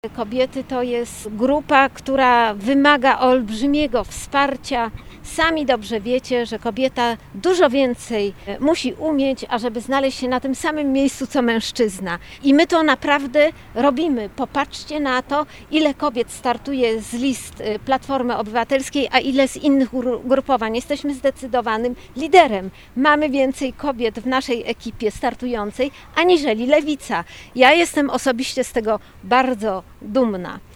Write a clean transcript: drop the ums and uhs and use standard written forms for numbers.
Kobiety to jest grupa, która wymaga olbrzymiego wsparcia. Sami dobrze wiecie, że kobieta dużo więcej musi umieć, ażeby znaleźć się na tym samym miejscu co mężczyzna. I my to naprawdę robimy. Popatrzcie na to, ile kobiet startuje z list Platformy Obywatelskiej, a ile z innych ugrupowań. Jesteśmy zdecydowanym liderem. Mamy więcej kobiet w naszej ekipie startującej, aniżeli Lewica. Ja jestem osobiście z tego bardzo dumna.